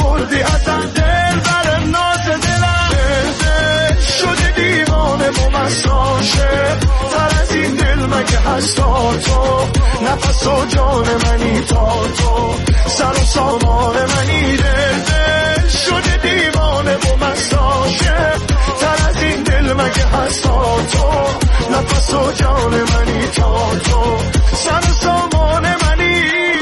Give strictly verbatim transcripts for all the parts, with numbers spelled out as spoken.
بردی ازم دل بر ناز دلم، دل شده دیوانه و مساشه تر از این دل مگه هست تا تو، نفس و جان منی تا تو، سر و سامان منی، دل دل شده دیوانه و مساشه تر از این دل مگه هست تا تو، نفس و جان منی تا تو، سر و سامان منی.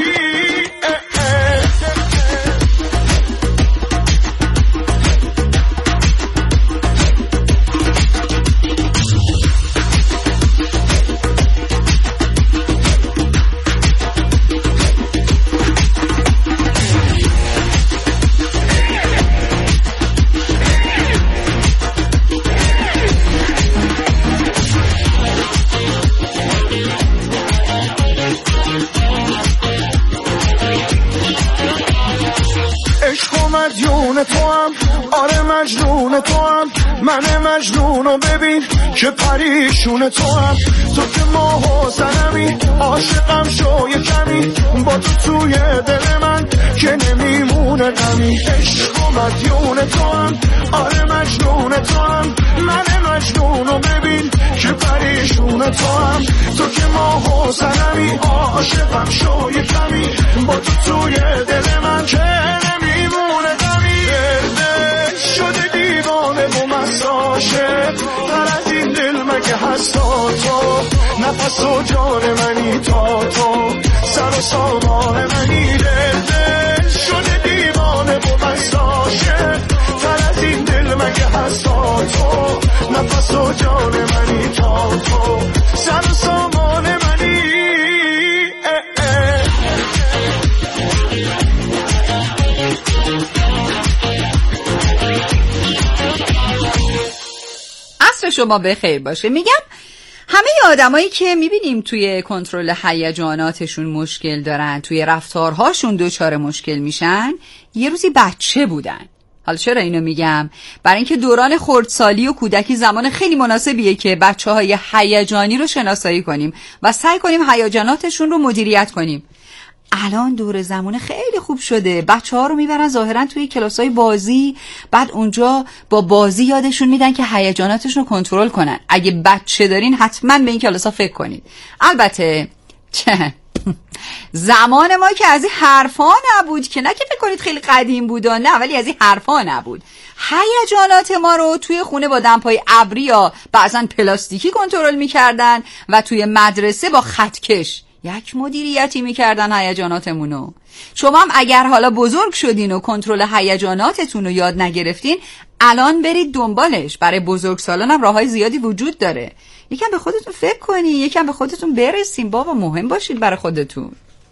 مجنون تو هم، آره مجنون تو هم، من مجنونو ببین که پریشون تو هم، تو که ماه و سنمی عاشقم شو یه کمی، با تو توی دل من که نمیمونه غمی. عشق و مدیون تو هم، آره مجنون تو هم، من مجنونو ببین که پریشون تو هم، تو که ماه و سنمی عاشقم شو یه کمی، با تو توی دل من که نمیمونه غمی. دل شده دیوانه و مساشه تر از این دل مگه هست تا تو، نفس و جان منی تا تو، سر و سامان منی، دل دل شده دیوانه و مساشه تر از این دل مگه هست تا تو، نفس و جان منی تا تو، سر و سامان منی. عصر شما بخیر باشه. میگم همه آدمایی که میبینیم توی کنترل هیجاناتشون مشکل دارن، توی رفتارهاشون دوچار مشکل میشن، یه روزی بچه بودن. حالا چرا اینو میگم؟ برای اینکه دوران خردسالی و کودکی زمان خیلی مناسبیه که بچه‌های هیجانی رو شناسایی کنیم و سعی کنیم هیجاناتشون رو مدیریت کنیم. الان دور زمان خیلی خوب شده، بچه ها رو میبرن ظاهرا توی کلاسای بازی، بعد اونجا با بازی یادشون میدن که هیجاناتشون رو کنترل کنن. اگه بچه دارین حتما به این کلاسا فکر کنید. البته چه زمان ما که از این حرفا نبود، که نه که فکر کنید خیلی قدیم بود، نه، ولی از این حرفا نبود. هیجانات ما رو توی خونه با دمپای ابری یا بعضن پلاستیکی کنترل میکردن و توی مدرسه با خطکش یک مدیریتی میکردن هیجاناتمونو. شما هم اگر حالا بزرگ شدین و کنترل هیجاناتتون رو یاد نگرفتین، الان برید دنبالش. برای بزرگسالان هم راههای زیادی وجود داره. یکم به خودتون فکر کنین، یکم به خودتون برسین. بابا مهم باشید برای خودتون.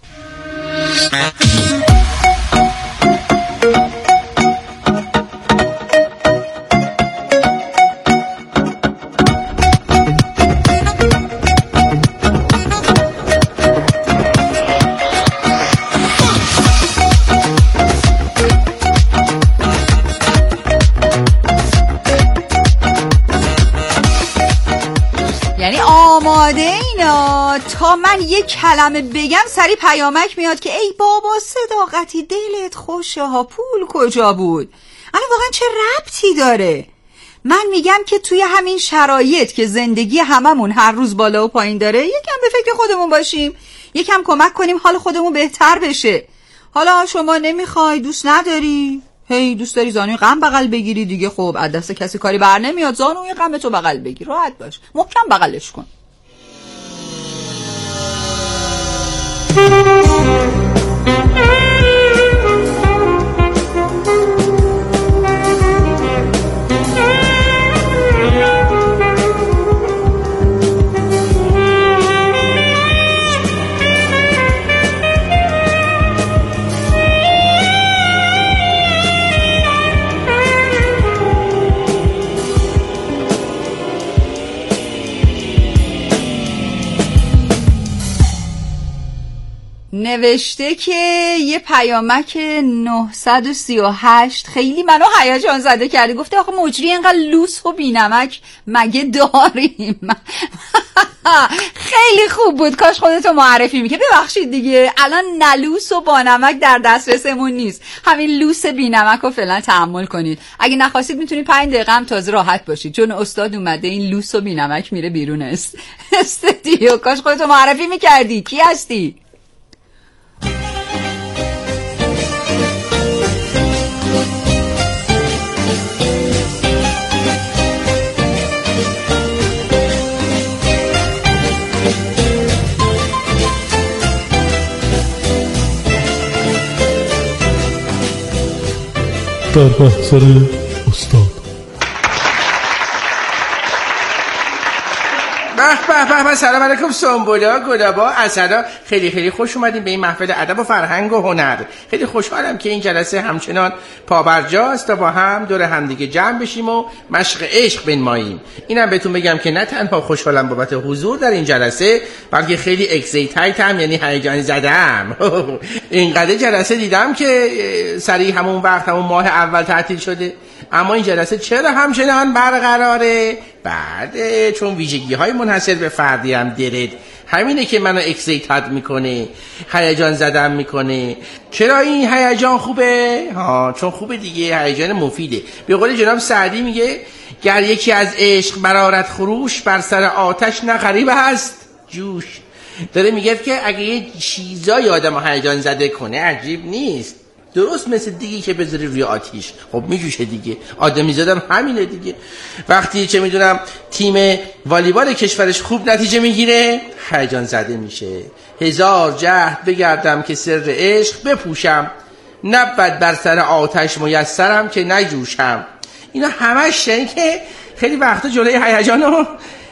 آماده اینا تا من یک کلمه بگم سری پیامک میاد که ای بابا صداقتی دلت خوشه ها، پول کجا بود؟ الان واقعا چه ربطی داره؟ من میگم که توی همین شرایط که زندگی هممون هر روز بالا و پایین داره، یکم به فکر خودمون باشیم، یکم کمک کنیم حال خودمون بهتر بشه. حالا شما نمیخوای، دوست نداری، هی دوست داری زانوی غم بغل بگیری دیگه، خب از دست کسی کاری بر نمیاد، زانوی غم تو بغل بگیر، راحت باش، محکم بغلش کن. نوشته که یه پیامک نهصد و سی و هشت خیلی منو هیجان زده کرده. گفته آخه مجری اینقدر لوس و بی‌نمک مگه داریم؟ خیلی خوب بود، کاش خودتو معرفی میکنی. ببخشید دیگه الان نلوس و با نمک در دسترسمون نیست، همین لوس بی‌نمک رو فعلا تحمل کنید. اگه نخواستید میتونید پنج دقیقه هم تازه راحت باشید، چون استاد اومده این لوس و بی‌نمک میره بیرون است استودیو. کاش خودتو معرفی میکردی. کی هستی؟ در محضر استاد. به به به سلام علیکم سنبولا گلابا اسدا، خیلی خیلی خوش اومدیم به این محفل ادب و فرهنگ و هنر. خیلی خوشحالم که این جلسه همچنان پابرجاست تا با هم دور همدیگه جمع بشیم و مشق عشق بنماییم. اینم بهتون بگم که نه تنها خوشحالم بابت حضور در این جلسه، بلکه خیلی اکسایتدم، یعنی هیجان زدم. اینقدر جلسه دیدم که سریع همون وقت همون ماه اول تعطیل شده، اما این جلسه چرا همچنان برقراره؟ بعد چون ویژگی های منحصر به فردی هم داره، همینه که منو اکسایتد میکنه، هیجان زدم میکنه. چرا این هیجان خوبه؟ ها چون خوبه دیگه، هیجان مفیده. به قول جناب سعدی میگه گر یکی از عشق برآرد خروش، بر سر آتش نه غریب هست جوش. داره میگه که اگه یه چیزای آدمو هیجان زده کنه عجیب نیست، درست مثل دیگه که بذاری روی آتیش خب میجوشه دیگه. آدمی زدم همینه دیگه. وقتی چه میدونم تیم والیبال کشورش خوب نتیجه میگیره هیجان زده میشه. هزار جهد بگردم که سر عشق بپوشم، نبود بر سر آتش میسرم که نجوشم. اینا همش یعنی که خیلی وقتا جلوی هیجانو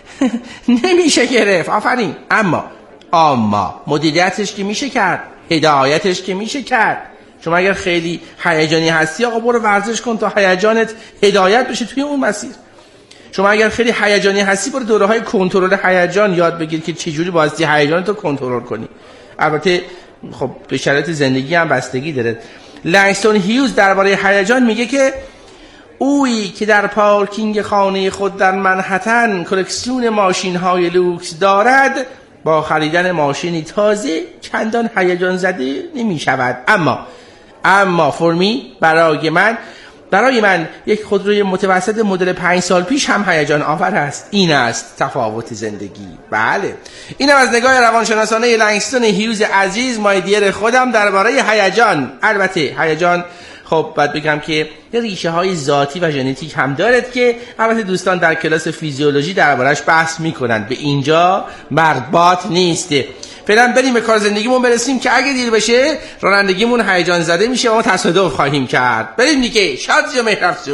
نمیشه گرفت. آفرین. اما اما مدیریتش که میشه کرد، هدایتش که میشه کرد. شما اگر خیلی هیجانی هستی آقا برو ورزش کن تا هیجانت هدایت بشه توی اون مسیر. شما اگر خیلی هیجانی هستی برو دوره‌های کنترل هیجان یاد بگیر که چجوری بازی هیجانت رو کنترل کنی. البته خب به شرایط زندگی هم بستگی داره. لنگستون هیوز درباره هیجان میگه که اویی که در پارکینگ خانه خود در منهتن کلکسیون ماشین‌های لوکس دارد، با خریدن ماشینی تازه چندان هیجان زده نمی شود. اما اما فرمی برای من برای من یک خودروی متوسط مدل پنج سال پیش هم هیجان آور است. این است تفاوت زندگی. بله، اینم از نگاه روانشناسانه لنگستون هیوز عزیز مایدیر خودم درباره هیجان. البته هیجان خب باید بگم که یه ریشه های ذاتی و ژنتیک هم دارد که البته دوستان در کلاس فیزیولوژی دربارش بحث میکنن، به اینجا مربوط نیسته. فعلا بریم به کار زندگیمون برسیم که اگه دیر بشه رانندگیمون هیجان زده میشه و ما تصادف خواهیم کرد. بریم دیگه. شادی و مهرافزون.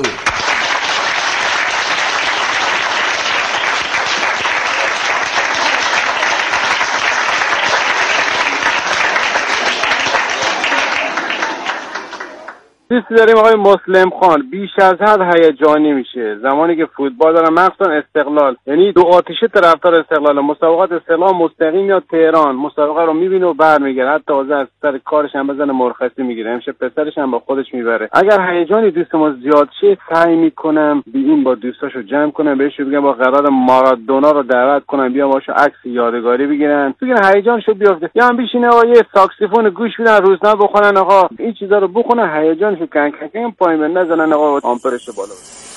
دوستی داریم آقای مسلم خان. بیش از حد هیجانی میشه زمانی که فوتبال دارن، مخصوصا استقلال، یعنی دو آتشه طرفدار استقلال. مسابقات استقلال مستقیم یا تهران مسابقه رو میبینه و برمیگره، حتی تازه از سر کارش هم بزنه مرخصی میگیره، همیشه پسرش هم با خودش میبره. اگر هیجانی دوست ما زیاد شه سعی میکنم بی این با دوستاشو جمع کنم، بهش بگم با قرار مارادونا رو دعوت کنم بیا باشو عکس یادگاری بگیرن، بگن هیجانشو بیافته، یا هم بشینه و یه ساکسیفون گوش بدن، روزنامه بخونن، آقا این چیزا رو بخونن، هیجان که کن کن کن پایین به نزنن آقا آمپرش بالا.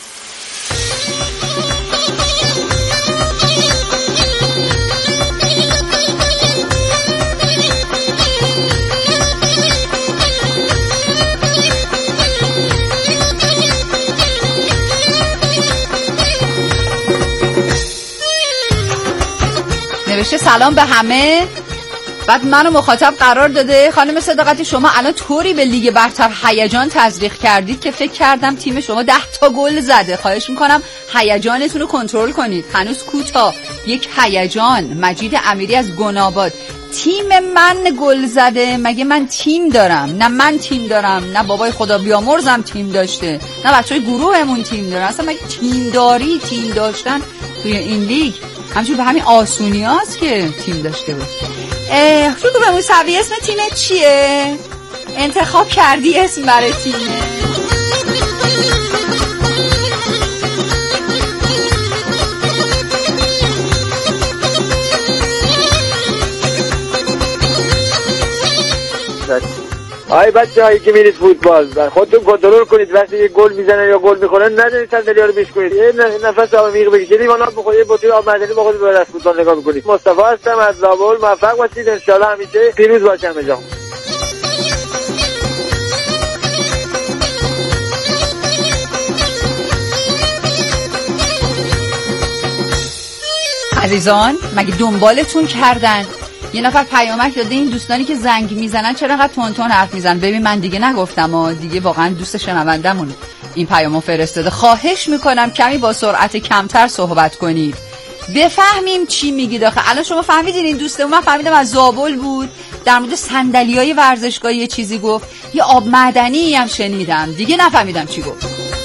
نوشته سلام به همه. بعد منو مخاطب قرار داده. خانم صداقتی شما الان طوری به لیگ برتر هیجان تزریق کردید که فکر کردم تیم شما ده تا گل زده. خواهش میکنم هیجانتون رو کنترل کنید. هنوز کوتاه. یک هیجان. مجید امیری از گناباد. تیم من گل زده؟ مگه من تیم دارم؟ نه من تیم دارم، نه بابای خدا بیامرزم تیم داشته، نه بچهای گروهمون تیم دارن. اصلا مگه تیم داری؟ تیم داشتن توی این لیگ همچون به همین آسونی هست که تیم داشته باشه. شکوه موسوی اسم تیمت چیه؟ انتخاب کردی اسم برای تیمه؟ آی بچه هایی که میرید فوتبال خودتون کنترل کنید، وقتی یه گل میزنه یا گل میخوره نذارید صندلی ها رو بیش کنید، یه نفس عمیق بکشید، لیوان آب بخورید، یه بطری آب معدنی بخورید، بعد از فوتبال نگاه میکنید. مصطفی هستم از زابل. موفق باشید، ان شاءالله همیشه پیروز باشم بجام. عزیزان مگه دنبالتون کردن؟ یه نفر پیامک داده این دوستانی که زنگ میزنن چرا انقدر تون تون حرف میزنن. ببین من دیگه نگفتم ها، دیگه واقعا دوست شنوندمون این پیامو فرستاده. خواهش میکنم کمی با سرعت کمتر صحبت کنید بفهمیم چی میگید. آخه الان شما فهمیدین این دوستمون، من فهمیدم از زابل بود، در مورد صندلیای ورزشگاهی یه چیزی گفت، یه آب معدنی هم شنیدم، دیگه نفهمیدم چی گفت.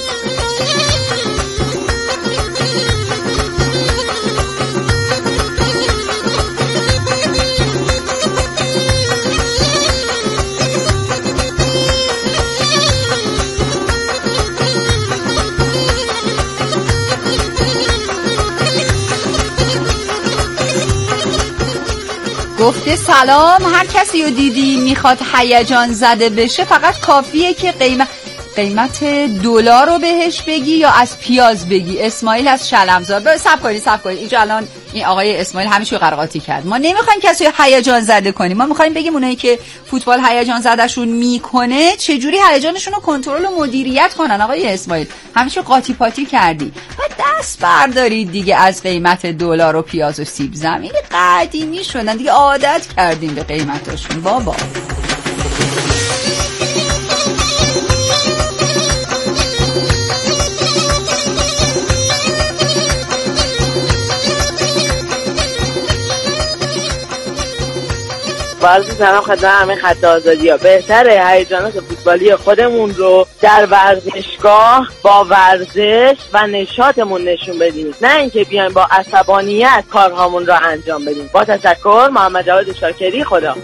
گفته سلام، هر کسی رو دیدی میخواد هیجان زده بشه فقط کافیه که قیمت قیمت دلار رو بهش بگی یا از پیاز بگی. اسماعیل از شلمزار. صبر کنید صبر کنید اینجا الان این آقای اسماعیل همیشه قرقاتی کرد. ما نمیخوایم کسی رو هیجان زده کنیم، ما میخوایم بگیم اونایی که فوتبال هیجان زدهشون میکنه چجوری هیجانشون رو کنترل و مدیریت کنن. آقای اسماعیل همیشه قاطی پاتی کردی و دست بردارید دیگه از قیمت دلار و پیاز و سیب زمینی. قدیمی شدن دیگه، عادت کردیم به قیمتاشون بابا. عرض سلام خدمت همه خط آزادی ها. بهتره هیجانات فوتبالی خودمون رو در ورزشگاه با ورزش و نشاطمون نشون بدیم، نه اینکه بیایم با عصبانیت کارهامون رو انجام بدیم. با تشکر، محمد جواد شاکری. خدا.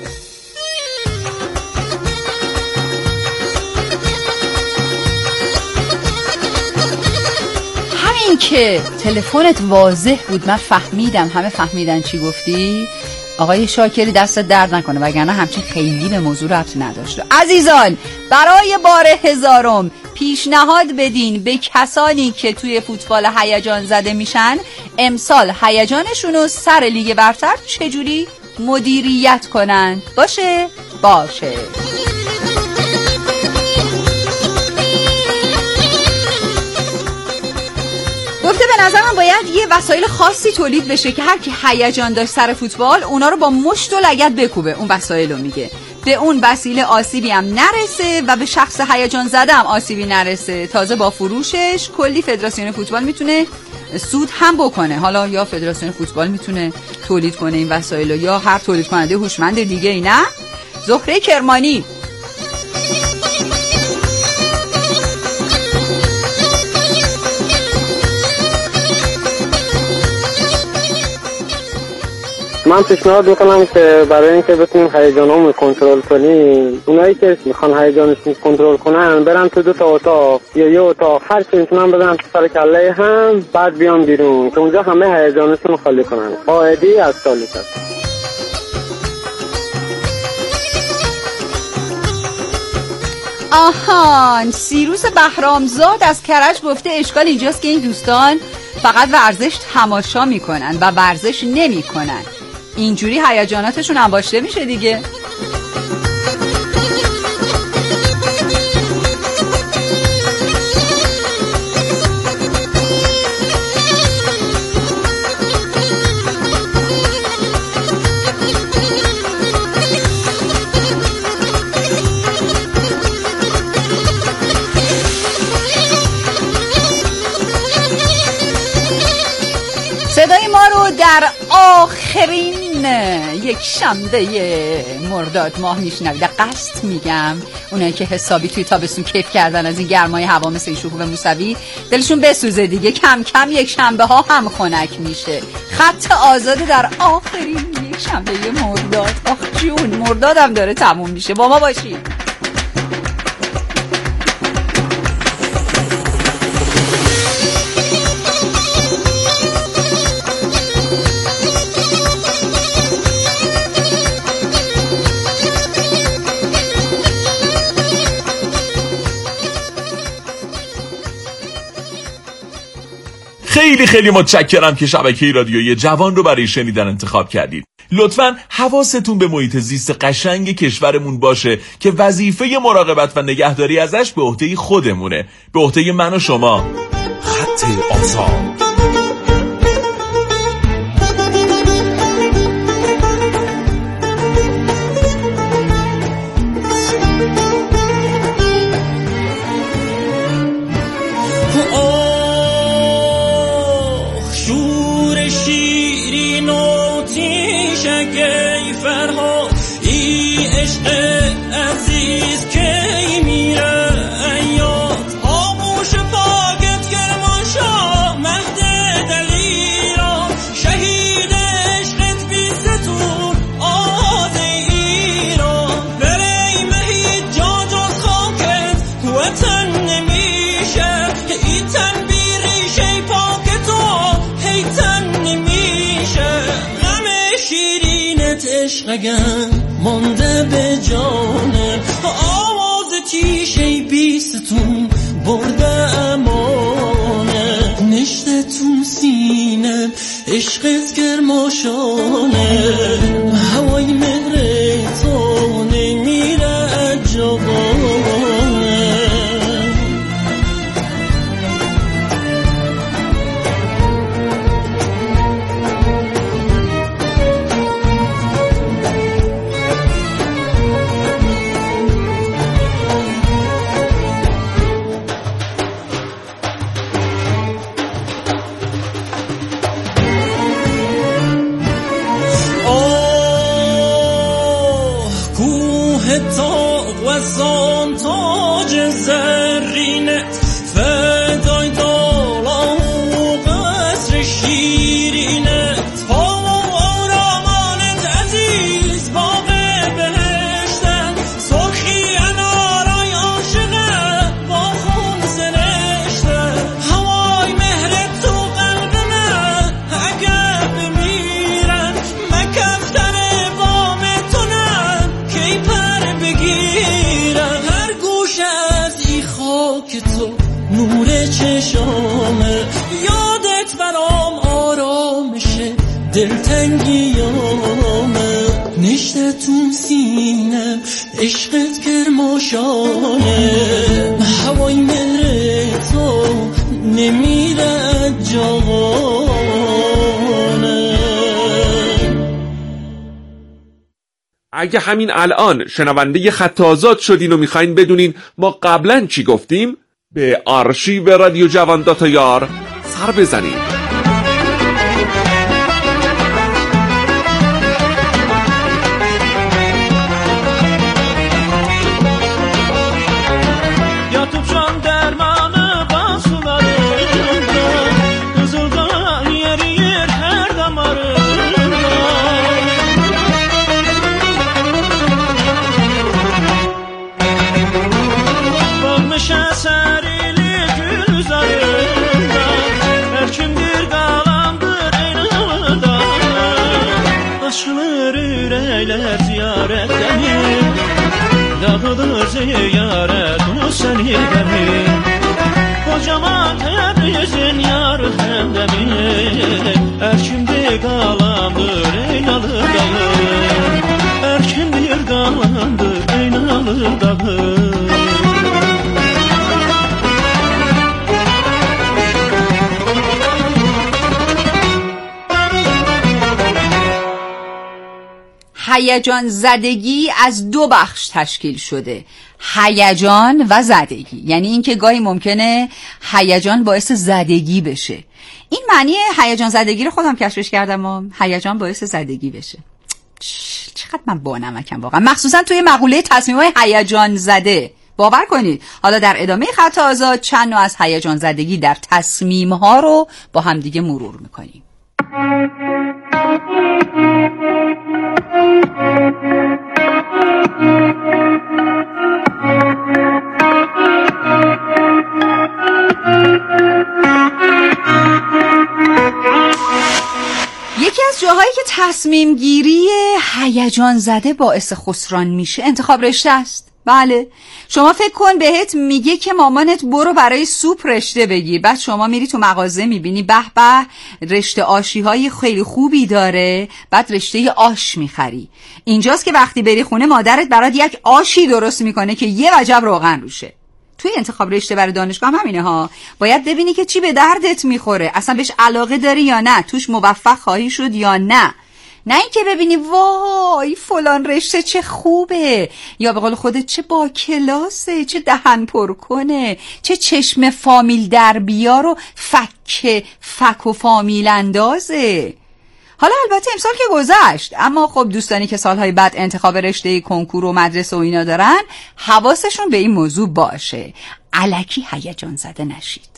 همین که تلفنت واضح بود من فهمیدم، همه فهمیدن چی گفتی. آقای شاکری دست درد نکنه، وگرنه همچین خیلی به موضوع ربط نداشته. عزیزان برای بار هزارم پیشنهاد بدین به کسانی که توی فوتبال هیجان زده میشن امسال هیجانشون رو سر لیگ برتر چجوری مدیریت کنن. باشه؟ باشه. گفته به نظر من باید یه وسایل خاصی تولید بشه که هر کی هیجان داشت سر فوتبال اونا رو با مشت و لگد بکوبه. اون وسایل رو میگه به اون وسیله آسیبی هم نرسه و به شخص هیجان زده هم آسیبی نرسه. تازه با فروشش کلی فدراسیون فوتبال میتونه سود هم بکنه. حالا یا فدراسیون فوتبال میتونه تولید کنه این وسایل یا هر تولید کننده هوشمند دیگه ای. نه زهره کرمانی. من پیشنهاد میکنم که برای اینکه بتونیم هیجانامون کنترل کنیم، اونایی که میخوان هیجانشون کنترل کنن برن تو دو تا اتاق یا یه اتاق، هر چی میتونن بزنن تو سر کله هم، بعد بیان بیرون که اونجا همه هیجانشون خالی کنن. قاعدی از سالیس هست. آهان سیروس بهرامزاد از کرج گفته اشکال اینجاست که این دوستان فقط ورزش تماشا میکنن و ورزش نمیکنن، اینجوری هیجاناتشون انباشته میشه دیگه. صدای ما رو در آخرین یک شنبه مرداد ماه میشنوید. قصد میگم اونایی که حسابی توی تابستون کیف کردن از این گرمای هوا مثل شکوه موسوی دلشون بسوزه دیگه. کم کم یک شنبه ها هم خنک میشه. خط آزاد در آخرین یک شنبه مرداد. آخ جون، مردادم داره تموم میشه. با ما باشید. خیلی خیلی متشکرم که شبکه رادیویی جوان رو برای شنیدن انتخاب کردید. لطفاً حواستون به محیط زیست قشنگ کشورمون باشه که وظیفه مراقبت و نگهداری ازش به عهده خودمونه، به عهده من و شما. خط آزاد. مانده به جانم آواز تیشه بیستون برده امانه نشته تو سینم عشقت گرماشانه هوای مهر تو نمیره جوانه وزان تاج زرینت فدای دالان و قصر شیرینت پا و آرامانت عزیز باغ بهشتن سرخی انارای عاشقه با خون سرشته هوای مهرت تو قلب من اگر بمیرم مکفتر بام تو نه کی پر بگیرم هر گوش از ای خاک تو نور چشامه یادت برام آرامشه دلتنگیامه نشته تو سینم عشقت گرماشانه هوای مهر تو نمیره جوانه. اگه همین الان شنونده خط آزاد شدین و میخواین بدونین ما قبلا چی گفتیم، به آرشیو رادیو جوان دات یار سر بزنید. Dağıdır ziyaret o seni beni Kocaman Tebriz'in yarı hemdemi Erkimdir qalandır eynalı dağır Erkimdir qalandır eynalı dağır هیجان زدگی از دو بخش تشکیل شده، هیجان و زدگی. یعنی اینکه گاهی ممکنه هیجان باعث زدگی بشه. این معنی هیجان زدگی رو خودم کشفش کردم و هیجان باعث زدگی بشه. چقدر من بانمکم واقعا، مخصوصا توی مقوله تصمیم‌های هیجان زده. باور کنید حالا در ادامه خط آزاد چند نوع از هیجان زدگی در تصمیم‌ها رو با هم دیگه مرور می‌کنیم. یکی از جاهایی که تصمیم گیری هیجان زده باعث خسران میشه انتخاب رشته است. بله، شما فکر کن بهت میگه که مامانت برو برای سوپ رشته بگیر، بعد شما میری تو مغازه میبینی به به رشته آشی های خیلی خوبی داره، بعد رشته آش میخری. اینجاست که وقتی بری خونه مادرت برات یک آشی درست میکنه که یه وجب روغن روشه. توی انتخاب رشته برای دانشگاه هم همینه ها، باید ببینی که چی به دردت میخوره، اصلا بهش علاقه داری یا نه، توش موفق خواهی شد یا نه. نه اینکه ببینی وای فلان رشته چه خوبه، یا به قول خودت چه با کلاسه، چه دهن پر کنه، چه چشم فامیل در بیار و فک فک و فامیل اندازه. حالا البته امسال که گذشت، اما خب دوستانی که سالهای بعد انتخاب رشته کنکور و مدرسه و اینا دارن حواسشون به این موضوع باشه، الکی هیجان زده نشید.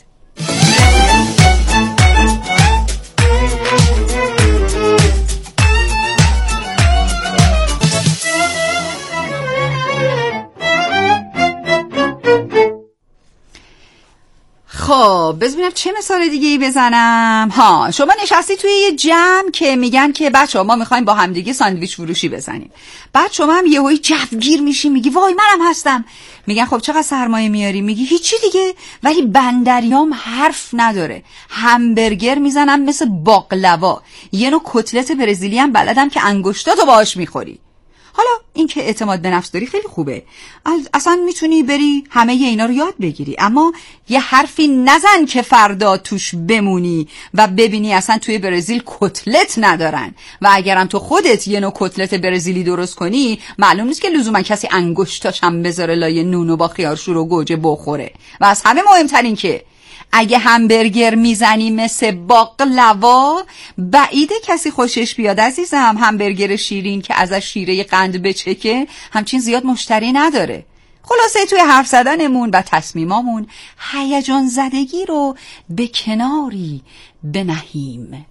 خب بذار چه مثال دیگه ای بزنم. ها، شما نشستی توی یه جمع که میگن که بچه‌ها ما میخوایم با همدیگه ساندویچ فروشی بزنیم، بعد شما هم یهویی جوگیر میشی میگی وای منم هستم. میگن خب چقدر سرمایه میاری؟ میگی هیچی دیگه، ولی بندریام حرف نداره، همبرگر میزنم مثل باقلوا، یه نوع کتلت برزیلی هم بلدم که انگشتاتو باهاش میخوری. حالا این که اعتماد به نفس داری خیلی خوبه، اصلا میتونی بری همه ی اینا رو یاد بگیری، اما یه حرفی نزن که فردا توش بمونی و ببینی اصلا توی برزیل کتلت ندارن و اگرم تو خودت یه نوع کتلت برزیلی درست کنی معلوم نیست که لزوما کسی انگشتاش هم بذاره لای نونو با خیارشور و گوجه بخوره. و از همه مهمترین که اگه همبرگر میزنی مثل باقلوا بعیده کسی خوشش بیاد عزیزم. همبرگر شیرین که ازش شیره قند بچکه همچین زیاد مشتری نداره. خلاصه توی حرف زدنمون و تصمیمامون هیجان زدگی رو به کناری بنهیم.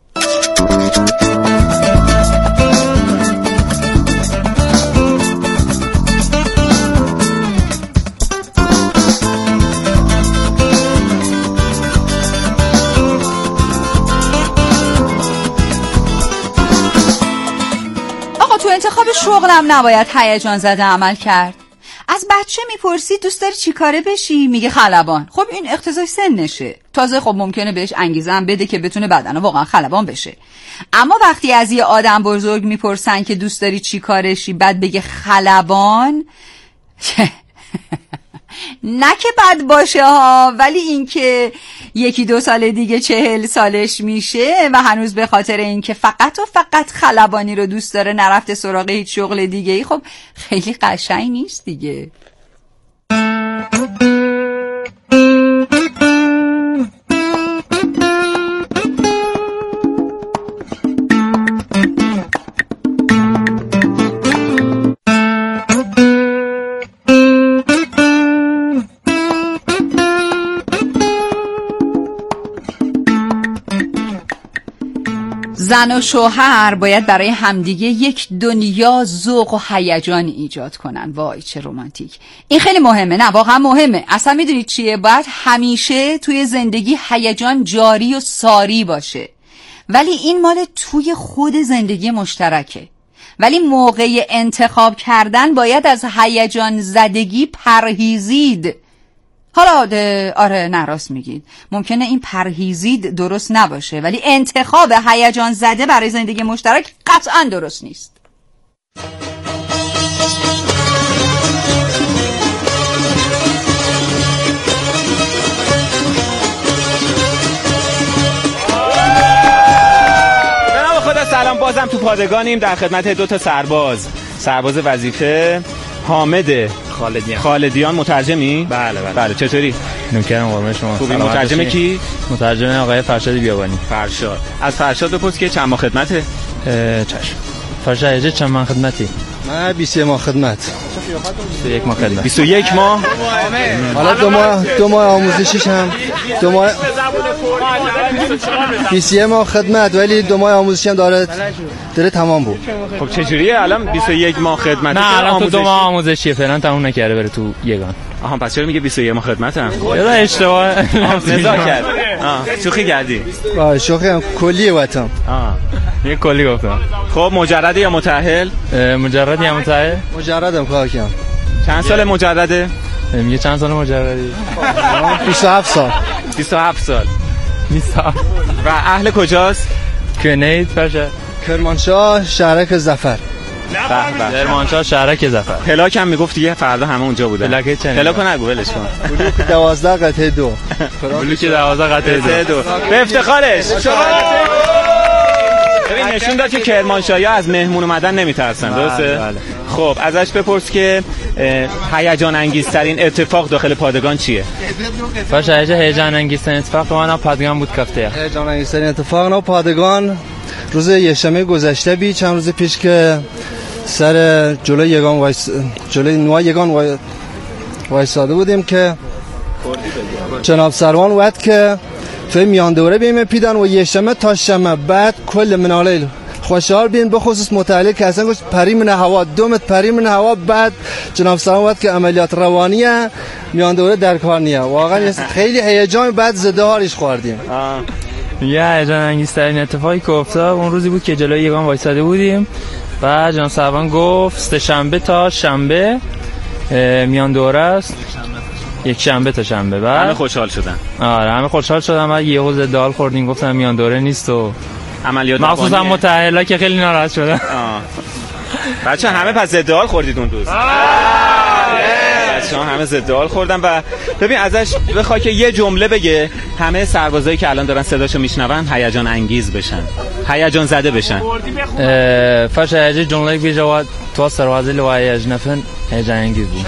تو انتخاب شغلم نباید هیجان زده عمل کرد. از بچه میپرسی دوست داری چی کاره بشی؟ میگه خلبان. خب این اقتضای سنشه، تازه خب ممکنه بهش انگیزه هم بده که بتونه بعداً واقعا خلبان بشه. اما وقتی از یه آدم بزرگ میپرسن که دوست داری چی کارشی بعد بگه خلبان، نه که بد باشه ها، ولی این که یکی دو سال دیگه چهل سالش میشه و هنوز به خاطر این که فقط و فقط خلبانی رو دوست داره نرفته سراغ هیچ شغل دیگه ای، خب خیلی قشنگ نیست دیگه. زن و شوهر باید برای همدیگه یک دنیا ذوق و هیجان ایجاد کنن. وای چه رمانتیک. این خیلی مهمه، نه واقعا مهمه. اصلا میدونید چیه؟ باید همیشه توی زندگی هیجان جاری و ساری باشه، ولی این مال توی خود زندگی مشترکه. ولی موقع انتخاب کردن باید از هیجان زدگی پرهیزید. حالا آره نه راست میگید، ممکنه این پرهیزید درست نباشه، ولی انتخاب هیجان زده برای زندگی مشترک قطعا درست نیست. به نام خدا سلام، بازم تو پادگانیم در خدمت دو تا سرباز. سرباز وظیفه حامد خالدیان. خالدیان مترجمی؟ بله بله. بله چطوری؟ نوکرم قربان شما. خوبی. مترجم کی؟ مترجم آقای فرشاد بیابانی. فرشاد. از فرشاد بپرس که چند ماه خدمته؟ چشم. فرشاد چند ماه خدمتی؟ من بیست و یک ماه خدمت. بیست و یک ماه خدمت. بیست و یک ماه؟ حالا دو ماه دو ماه آموزشیش هم دو ماه بیست و یک ماه خدمت ولی دو ماه آموزشی هم داره داره تمام بود. خب چجوریه الان بیست و یک ماه خدمت؟ نه الان تو دو ماه آموزشیه فعلا تموم نکرده بره تو یگان. آها پس چرا میگه بیست و یک ماه خدمتم؟ یه اشتباه نزا کرد. آه شوخی کردی؟ آه شوخی هم کلیه وطن. آه یه کلی گفتم. خب مجرد یا متأهل؟ مجرد یا متأهل؟ مجردم کار کنم. چند سال مجرده؟ میگه چند سال مجردی؟ بیست و هفت سال. بیست و هفت سال. بیست و هفت. و اهل کجاست؟ کنید فرشه. کرمانشاه شهرک ظفر. کرمانشاه شهرک ظفر. پلاک هم میگفت دیگه فردا همه اونجا بودن. پلاک چند؟ پلاکو نگو ولش کن. بلوک دوازده قطعه دو. بلوک دوازده قطعه دو. به افتخارش. ببین نشون داد که کرمانشاهی‌ها از مهمون اومدن نمیترسن درسته؟ بله. خب ازش بپرس که هیجان انگیزترین اتفاق داخل پادگان چیه؟ باش هیجان انگیزترین اتفاق ما پادگان بود کافته. هیجان انگیزترین اتفاق ما پادگان روز یکشنبه گذشته بی چند روز پیش که سر جلوی یگان وایس جلوی نوای یگان وایساده بودیم که جناب سروان وقت که توی میان دوره بیم پیدن و یکشنبه تا شنبه بعد کل مناله خوشحال بین به خصوص متعلق که اصلا گوش پری من هوا دومت پری من هوا بعد جناب سلام وقت که عملیات روانیه میان دوره در کار نیه واقعا خیلی هیجان بعد زدهاریش خوردیم. یه هیجان انگیزترین اتفاقی که افتاد اون روزی بود که جلوی یگان وایساده بودیم و جناب سروان گفت سه شنبه تا شنبه میان دوره است، یک شنبه تا شنبه. بعد همه خوشحال شدن. آره همه خوشحال شدن. بعد یهو زدال خوردیم گفتن میان دوره نیست و عملیات مخصوصا متأهلا که خیلی ناراحت شدن. بچه همه پس زدال خوردید اون روز؟ بچه‌ها همه زدال خوردن. و ببین ازش بخوای که یه جمله بگه همه سربازایی که الان دارن صداشو میشنون هیجان انگیز بشن، هیجان زده بشن. فاش هیجان جمله بیجواد تو سربازی و هیجان نفن هیجان انگیز بود.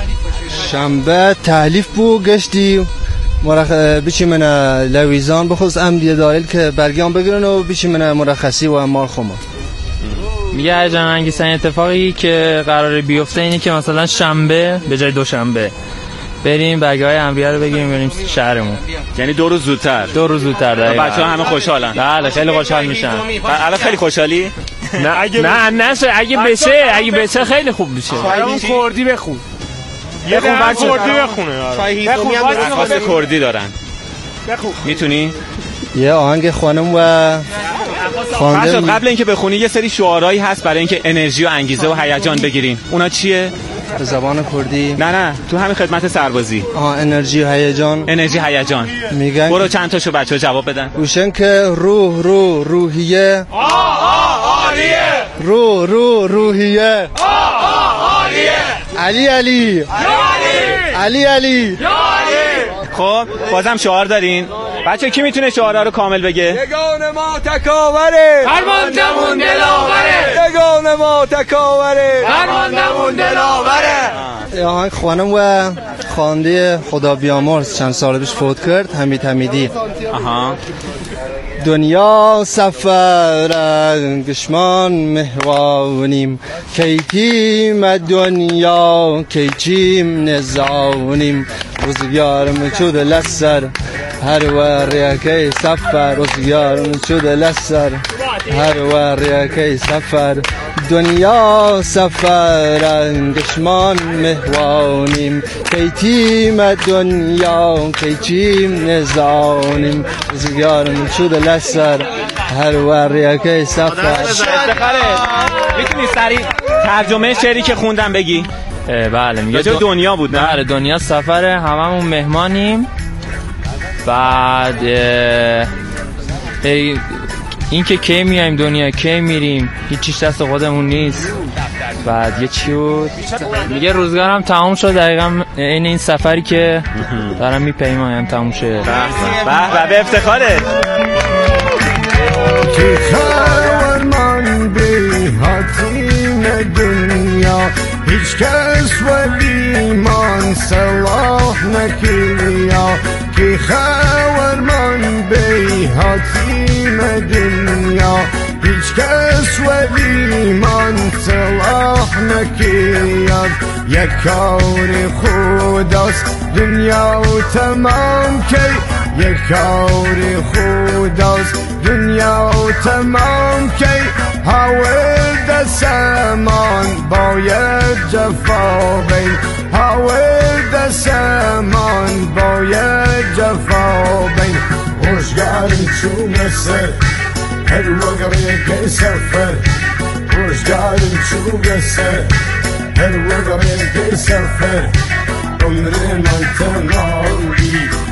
شنبه تحلیف بود گشتی مرخ بیچی من لویزان بخصوص امدیه داریل که برگیان بگیرن و بیچی من مرخصی و امال خما. میگه هیجان انگیزترین اتفاقی که قراره بیفته اینه که مثلا شنبه به جای دوشنبه بریم برگه‌های امریه رو بگیریم بریم شهرمون، یعنی دو روز زودتر. دو روز زودتر. بچه‌ها همه خوشحالن. بله خیلی خوشحال میشن. الان خیلی خوشحالی؟ نه اگه نه نشه اگه بشه اگه بشه خیلی خوب میشه. برامون کردی بخون. یه خون بچه کردی بخونه. بخون درخواست کردی دارن. بخون. میتونی؟ یه آهنگ خانم و خانده قبل اینکه بخونی یه سری شعارهایی هست برای اینکه انرژی و انگیزه و هیجان بگیرین. اونا چیه؟ به زبان کردی؟ نه نه تو همین خدمت سربازی. آها انرژی و هیجان. انرژی هیجان میگن برو چند تاشو بچه‌ها جواب بدن. گوشن که روح روح روحیه. آ آ عالیه. روح روح روحیه. آ آ عالیه. علی علی. علی علی. خب بازم شعار دارین؟ بچه کی میتونه شعارها رو کامل بگه؟ یگان ما تکاوره فرماندمون دلاوره. یگان ما تکاوره فرماندمون دلاوره. یه آهنگ خانم و خواننده خدا بیامرز چند سال پیش فوت کرد حمید حمیدی. آها. دنیا سفر گشمان مهوانیم کیتیم دنیا کیتیم نزانیم روزگارم شده لسر هر وریکی سفر روزگارم شده لسر هر وریکی سفر دنیا سفر گشمان مهوانیم کیتیم دنیا کیتیم نزانیم روزگارم شده لسر هر وریکی سفر. میتونی سریع ترجمه شعری که خوندم بگی؟ بله میگه دو... دنیا بود نه؟ بله دنیا سفره هممون مهمانیم. بعد این که کی میایم دنیا کی میریم هیچیش دست خودمون نیست. بعد یه چی بود میگه روزگارم تمام شد دقیقا این این سفری که دارم میپیمایم تمام شد. به به افتخاره. که خبرمان بی حتیم دنیا هیچ کس ولیمان صلاح نکریا که خبرمان بی حتیم دنیا هیچ کس ولیمان صلاح نکریا یک کار خداست دنیا و تمام کی یک کاری خوداست دنیا تمام که حاول دستمان باید جفا بین حاول دستمان باید جفا بین خوشگاری چون سر هر وقتی که سفر خوشگاری چون سر هر وقتی که سفر عمر من تمام